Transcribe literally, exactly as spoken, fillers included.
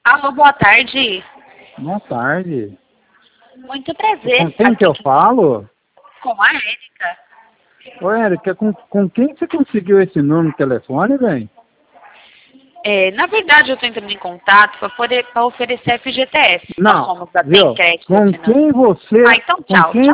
Alô, boa tarde. Boa tarde. Muito prazer. Com quem que eu falo? Com a Érica. Ô, Érica, com, com quem você conseguiu esse número de telefone, velho? É, na verdade, eu estou entrando em contato para poder pra oferecer F G T S. Nós Não, somos da viu? Tem Crédito Com Financeiro. quem você... Ah, então com tchau. quem